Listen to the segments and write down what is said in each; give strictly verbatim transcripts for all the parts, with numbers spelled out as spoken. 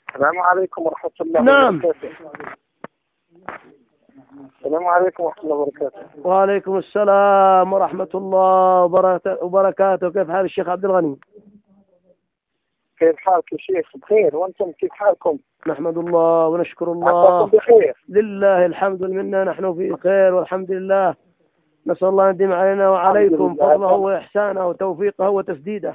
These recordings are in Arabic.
السلام عليكم ورحمة الله نعم. وبركاته. السلام عليكم ورحمة الله وبركاته. وعليكم السلام ورحمة الله وبركاته. كيف حال الشيخ عبد الغني؟ كيف حالك يا شيخ؟ بخير، وأنتم كيف حالكم؟ نحمد الله ونشكر الله. عساكم بخير. لله الحمد منا، نحن في خير والحمد لله. نسأل الله أن يديم علينا وعليكم فضله وإحسانه وتوفيقه وتسديده.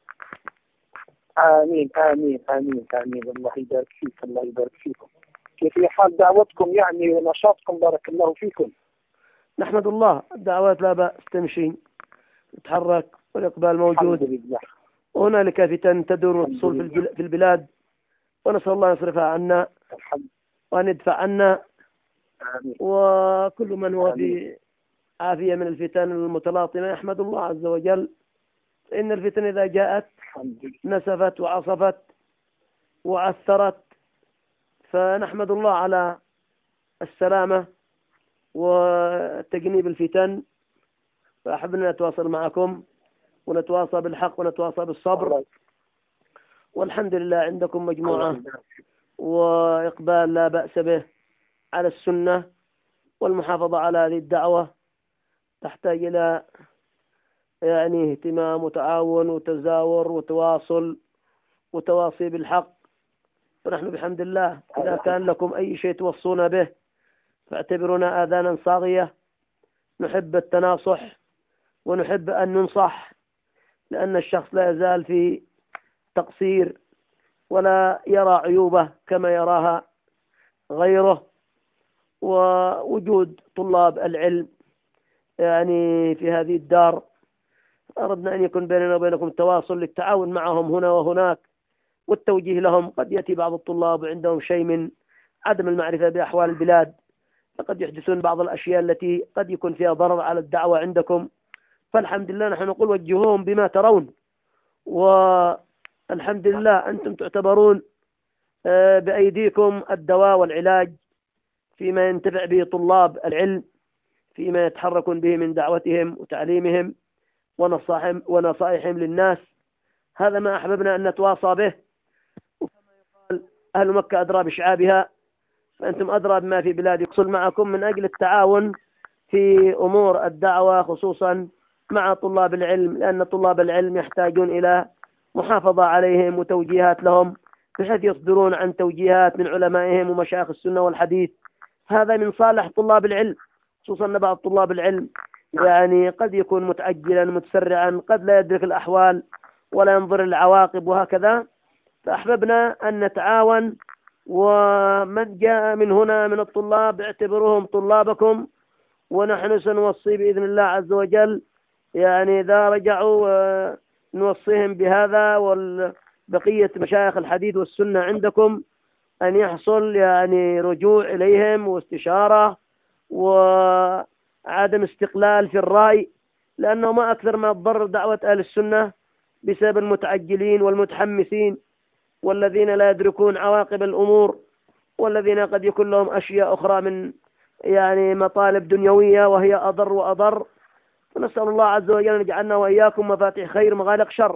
آمين آمين آمين آمين. الله يبارك فيك، الله يبارك فيكم. كيف حال دعوتكم يعني ونشاطكم؟ بارك الله فيكم. نحمد الله، الدعوات لا بأس تمشي تتحرك والإقبال موجود. الحمد لله. هنالك فتن تدور وتصول في البلاد، ونسأل الله يصرفها عنا وأن يدفع عنا. آمين. وكل من هو في عافية من الفتن المتلاطمة يحمد الله عز وجل. إن الفتن إذا جاءت نسفت وعصفت وعثرت، فنحمد الله على السلامة وتجنيب الفتن. فأحبنا نتواصل معكم ونتواصل بالحق ونتواصل بالصبر، والحمد لله عندكم مجموعة وإقبال لا بأس به على السنة، والمحافظة على هذه الدعوة تحتاج إلى يعني اهتمام وتعاون وتزاور وتواصل وتواصي بالحق. فنحن بحمد الله إذا كان لكم أي شيء توصونا به فاعتبرونا آذانا صاغية. نحب التناصح ونحب أن ننصح، لأن الشخص لا يزال في تقصير ولا يرى عيوبه كما يراها غيره. ووجود طلاب العلم يعني في هذه الدار أردنا أن يكون بيننا وبينكم تواصل للتعاون معهم هنا وهناك والتوجيه لهم. قد يأتي بعض الطلاب عندهم شيء من عدم المعرفة بأحوال البلاد، فقد يحدثون بعض الأشياء التي قد يكون فيها ضرر على الدعوة عندكم. فالحمد لله نحن نقول وجهوهم بما ترون، والحمد لله أنتم تعتبرون بأيديكم الدواء والعلاج فيما ينتفع به طلاب العلم، فيما يتحركون به من دعوتهم وتعليمهم ونصائحهم ونصائحهم للناس. هذا ما أحببنا أن نتواصى به. وكما يقال أهل مكة أدرى بشعابها، فأنتم أدرى بما في بلاد يقصل معكم من أجل التعاون في أمور الدعوة، خصوصا مع طلاب العلم، لأن طلاب العلم يحتاجون إلى محافظة عليهم وتوجيهات لهم، بحيث يصدرون عن توجيهات من علمائهم ومشايخ السنة والحديث. هذا من صالح طلاب العلم، خصوصا أن بعض طلاب العلم يعني قد يكون متعجلا متسرعا، قد لا يدرك الأحوال ولا ينظر العواقب وهكذا. فأحببنا أن نتعاون، ومن جاء من هنا من الطلاب اعتبروهم طلابكم، ونحن سنوصي بإذن الله عز وجل يعني إذا رجعوا نوصيهم بهذا والبقية مشايخ الحديث والسنة عندكم أن يحصل يعني رجوع إليهم واستشارة وعدم استقلال في الرأي، لأنه ما أكثر ما تضر دعوة أهل السنة بسبب المتعجلين والمتحمسين والذين لا يدركون عواقب الأمور، والذين قد يكون لهم أشياء أخرى من يعني مطالب دنيوية وهي أضر وأضر. فنسأل الله عز وجل أن يجعلنا وإياكم مفاتيح خير مغالق شر.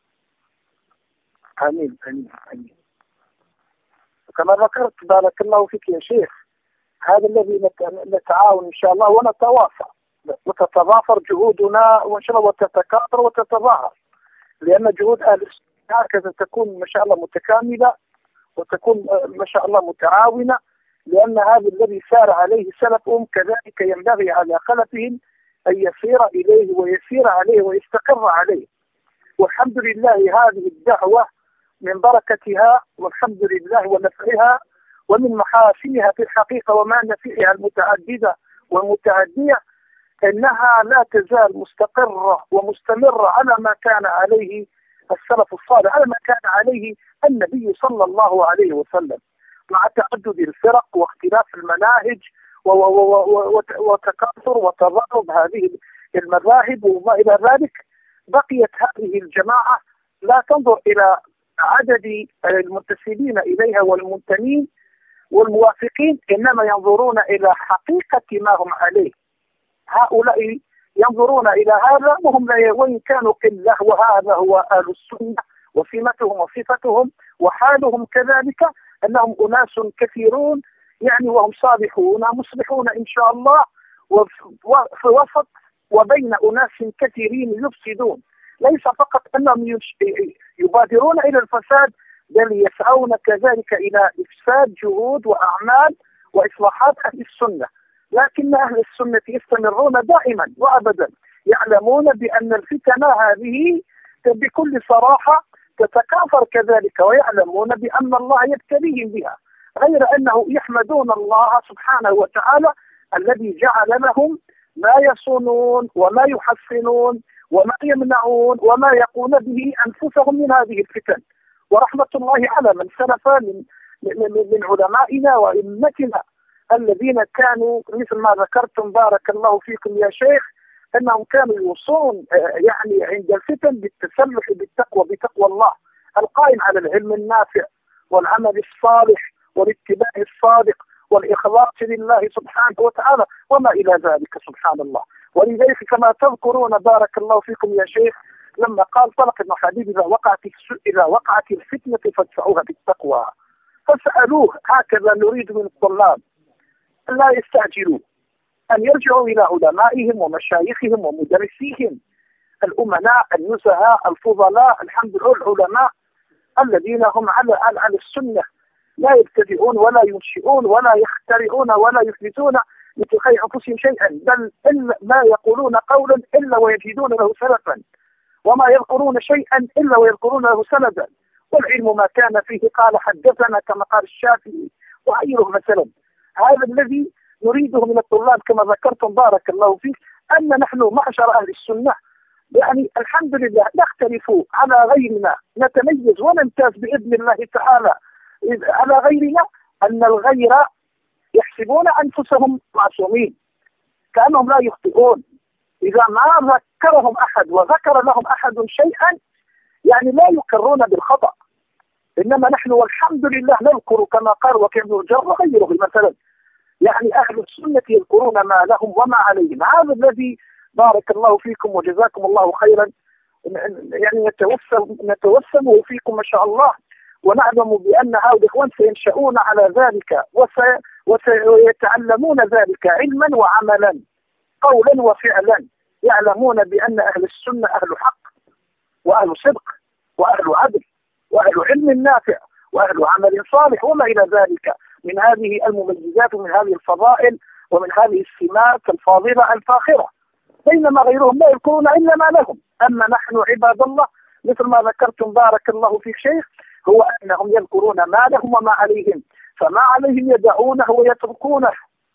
آمين آمين آمين. كما ذكرت بارك الله فيك يا شيخ، هذا الذي نتعاون إن شاء الله ونتواصل وتتضافر جهودنا وإن شاء الله وتتكاثر وتتظاهر، لأن جهود أهل السنة هكذا تكون ما شاء الله متكاملة وتكون ما شاء الله متعاونة، لأن هذا الذي سار عليه سلفهم كذلك ينبغي على خلفهم أن يسير إليه ويسير عليه ويستقر عليه. والحمد لله هذه الدعوة من بركتها والحمد لله ونفعها ومن محاسنها في الحقيقة ومنافعها المتعددة والمتعدية أنها لا تزال مستقرة ومستمرة على ما كان عليه السلف الصالح، على ما كان عليه النبي صلى الله عليه وسلم، مع تعدد الفرق واختلاف المناهج وتكاثر وتضارب هذه المذاهب وما إلى ذلك. بقيت هذه الجماعة لا تنظر إلى عدد المنتسبين إليها والمنتمين والموافقين، إنما ينظرون إلى حقيقة ما هم عليه. هؤلاء ينظرون إلى هذا وهم وإن كانوا قلة، وهذا هو أهل السنة وسمتهم وصفتهم وحالهم كذلك. أنهم أناس كثيرون يعني وهم صالحون مصلحون إن شاء الله، وفي وسط وبين أناس كثيرين يفسدون. ليس فقط أنهم يبادرون إلى الفساد، بل يسعون كذلك إلى إفساد جهود وأعمال وإصلاحات أهل السنة. لكن أهل السنة يستمرون دائما وأبدا، يعلمون بأن الفتن هذه بكل صراحة تتكاثر كذلك، ويعلمون بأن الله يبتليهم بها، غير أنه يحمدون الله سبحانه وتعالى الذي جعل لهم ما يصونون وما يحسنون وما يمنعون وما يقون به أنفسهم من هذه الفتن. ورحمة الله على من سلف من, من, من علمائنا وإمتنا الذين كانوا مثل ما ذكرتم بارك الله فيكم يا شيخ، أنهم كانوا يوصون يعني عند الفتن بالتسلح بالتقوى بتقوى الله القائم على العلم النافع والعمل الصالح والاتباع الصادق والإخلاص لله سبحانه وتعالى وما إلى ذلك سبحان الله. ولذلك كما تذكرون بارك الله فيكم يا شيخ لما قال طلق بن حبيب إذا وقعت إذا وقعت الفتنة فادفعوها بالتقوى، فسألوه هكذا نريد من الطلاب لا يستعجلوا، أن يرجعوا إلى علمائهم ومشايخهم ومدرسيهم الأمناء النزهاء الفضلاء الحمد لله العلماء الذين هم على على السنة، لا يبتدئون ولا ينشئون ولا يخترعون ولا يحدثون لتخيل أنفسهم شيئا، بل إلا ما يقولون قولا إلا ويجدون له سلفا، وما يذكرون شيئا إلا ويذكرون له سندا، والعلم ما كان فيه قال حدثنا كما قال الشافعي وغيره مثلا. هذا الذي نريده من الطلاب كما ذكرتم بارك الله فيك، أن نحن معشر أهل السنة يعني الحمد لله نختلف على غيرنا، نتميز ونمتاز بإذن الله تعالى على غيرنا، أن الغير يحسبون أنفسهم معصومين كأنهم لا يخطئون. إذا ما ذكرهم أحد وذكر لهم أحد شيئا يعني لا يقرون بالخطأ، إنما نحن والحمد لله نذكر كما قال وكيف نرجر وغيره مثلا، يعني أهل السنة يذكرون ما لهم وما عليهم. هذا الذي بارك الله فيكم وجزاكم الله خيرا يعني نتوسم نتوسمه فيكم ما شاء الله، ونعلم بأن هؤلاء الإخوان سينشؤون على ذلك وسيتعلمون ذلك علما وعملا قولا وفعلا، يعلمون بأن أهل السنة أهل حق وأهل صدق وأهل عدل وأهل علم نافع وأهل عمل صالح وما إلى ذلك من هذه المميزات ومن هذه الفضائل ومن هذه السمات الفاضلة الفاخرة، بينما غيرهم لا يذكرون إلا ما لهم. أما نحن عباد الله مثل ما ذكرتم بارك الله فيك شيخ، هو أنهم يذكرون ما لهم وما عليهم، فما عليهم يدعونه ويتركونه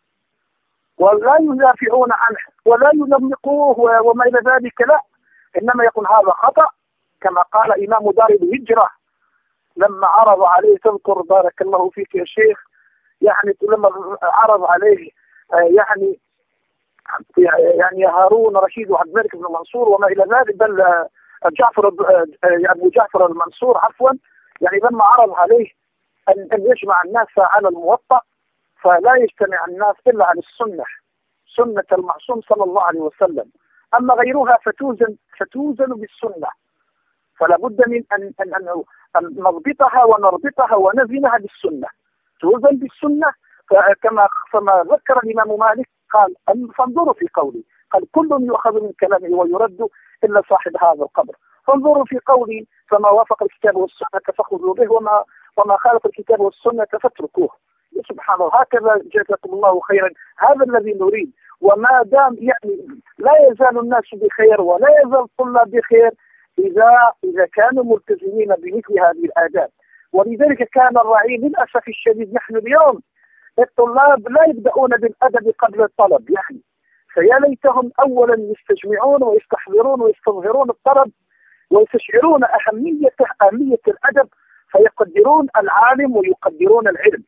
ولا يدافعون عنه ولا ينمقوه وما إلى ذلك، لا، إنما يكون هذا خطأ كما قال إمام دار الهجرة لما عرض عليه، تذكر بارك الله فيك يا شيخ، يعني لما عرض عليه يعني يعني هارون رشيد وعبد الملك بن منصور وما إلى ذلك، بل جعفر أبو جعفر المنصور عفوا، يعني لما عرض عليه أن يجمع الناس على الموطأ فلا يجتمع الناس إلا على السنة، سنة المعصوم صلى الله عليه وسلم، أما غيرها فتوزن فتوزن بالسنة، فلا بد من أن أن أن نضبطها ونربطها ونزنها بالسنة، توزن بالسنة. كما كما ذكر الإمام مالك قال فانظروا في قولي، قال كل يؤخذ من كلامه ويرد إلا صاحب هذا القبر، فانظروا في قولي فما وافق الكتاب والسنة فخذوا به وما وما خالف الكتاب والسنة فاتركوه. سبحان الله، هكذا جزاكم الله خيرا، هذا الذي نريد. وما دام يعني لا يزال الناس بخير ولا يزال الطلاب بخير إذا إذا كانوا ملتزمين بمثل هذه الآداب. ولذلك كان الرعي للأسف الشديد نحن اليوم الطلاب لا يبدأون بالأدب قبل الطلب، يعني فيا ليتهم أولا يستجمعون ويستحضرون ويستظهرون الطلب ويستشعرون أهمية أهمية الأدب، فيقدرون العالم ويقدرون العلم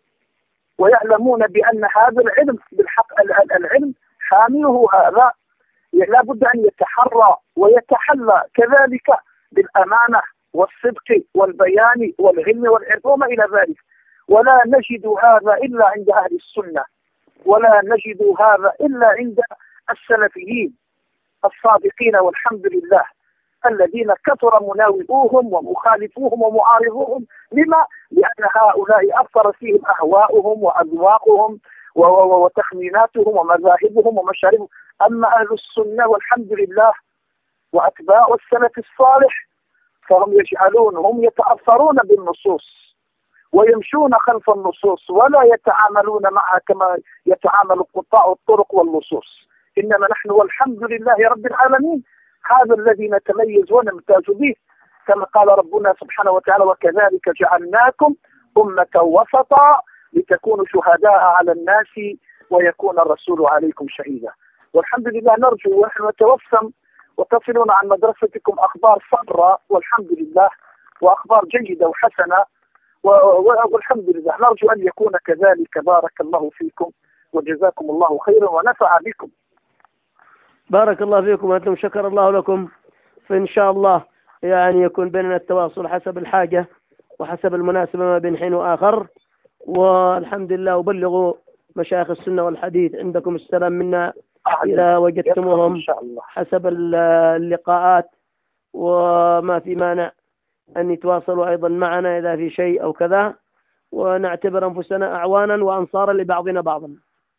ويعلمون بأن هذا العلم بالحق العلم حامله هذا لا بد أن يتحرى ويتحلى كذلك بالأمانة والصدق والبيان والعلم والعلم وما إلى ذلك، ولا نجد هذا إلا عند أهل السنة، ولا نجد هذا إلا عند السلفيين الصادقين والحمد لله الذين كثر مناوئوهم ومخالفوهم ومعارضوهم. لما؟ لأن هؤلاء أثر فيهم أهواؤهم وأذواقهم وتخميناتهم ومذاهبهم ومشاربهم. أما أهل السنة والحمد لله وأتباع السلف الصالح فهم يجعلون هم يتأثرون بالنصوص ويمشون خلف النصوص ولا يتعاملون معها كما يتعامل قطاع الطرق واللصوص. إنما نحن والحمد لله رب العالمين هذا الذي نتميز ونمتاز به، كما قال ربنا سبحانه وتعالى: وكذلك جعلناكم أمة وسطا لتكونوا شهداء على الناس ويكون الرسول عليكم شهيدا. والحمد لله نرجو ونحن نتوسم وتصلون عن مدرستكم أخبار سارة والحمد لله، وأخبار جيدة وحسنة، والحمد لله نرجو أن يكون كذلك. بارك الله فيكم وجزاكم الله خيرا ونفع بكم. بارك الله فيكم وأنتم، شكر الله لكم. فإن شاء الله يعني يكون بيننا التواصل حسب الحاجة وحسب المناسبة ما بين حين وآخر. والحمد لله، وبلغوا مشايخ السنة والحديث عندكم السلام منا إذا وجدتموهم حسب اللقاءات، وما في مانع أن يتواصلوا أيضا معنا إذا في شيء أو كذا، ونعتبر أنفسنا أعوانا وأنصارا لبعضنا بعضا.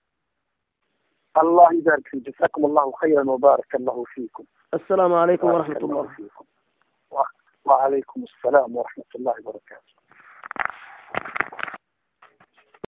الله يبارك فيكم، جزاكم الله خيرا وبارك الله فيكم. السلام عليكم ورحمة الله. الله فيكم. وعليكم السلام ورحمة الله وبركاته.